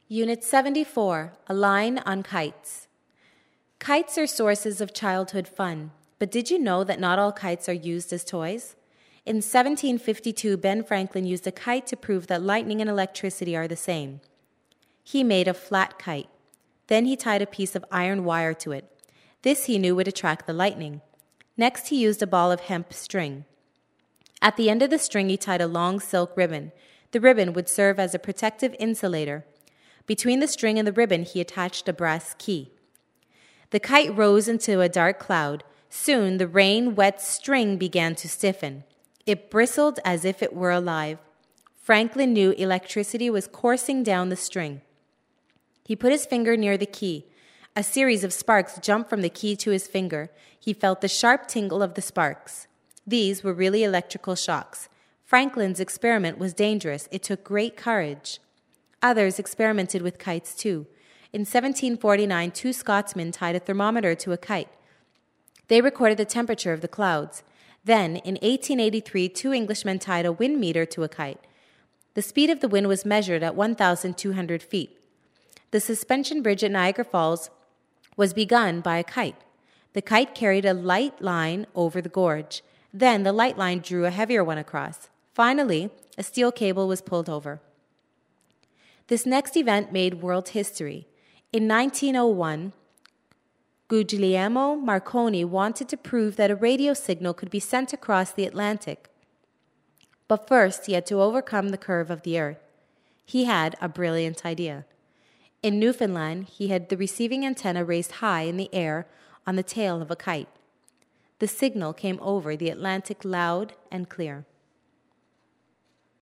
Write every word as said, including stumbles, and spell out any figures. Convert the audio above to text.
Unit seventy-four, A Line on Kites. Kites are sources of childhood fun, but did you know that not all kites are used as toys? In seventeen fifty-two, Ben Franklin used a kite to prove that lightning and electricity are the same. He made a flat kite. Then he tied a piece of iron wire to it. This he knew would attract the lightning. Next, he used a ball of hemp string. At the end of the string, he tied a long silk ribbon. The ribbon would serve as a protective insulator. Between the string and the ribbon, he attached a brass key. The kite rose into a dark cloud. Soon, the rain-wet string began to stiffen. It bristled as if it were alive. Franklin knew electricity was coursing down the string. He put his finger near the key. A series of sparks jumped from the key to his finger. He felt the sharp tingle of the sparks. These were really electrical shocks. Franklin's experiment was dangerous. It took great courage. Others experimented with kites too. In seventeen forty-nine, two Scotsmen tied a thermometer to a kite. They recorded the temperature of the clouds. Then, in eighteen eighty-three, two Englishmen tied a wind meter to a kite. The speed of the wind was measured at one thousand two hundred feet. The suspension bridge at Niagara Falls was begun by a kite. The kite carried a light line over the gorge. Then the light line drew a heavier one across. Finally, a steel cable was pulled over. This next event made world history. In nineteen oh one, Guglielmo Marconi wanted to prove that a radio signal could be sent across the Atlantic. But first, he had to overcome the curve of the Earth. He had a brilliant idea. In Newfoundland, he had the receiving antenna raised high in the air on the tail of a kite. The signal came over the Atlantic loud and clear.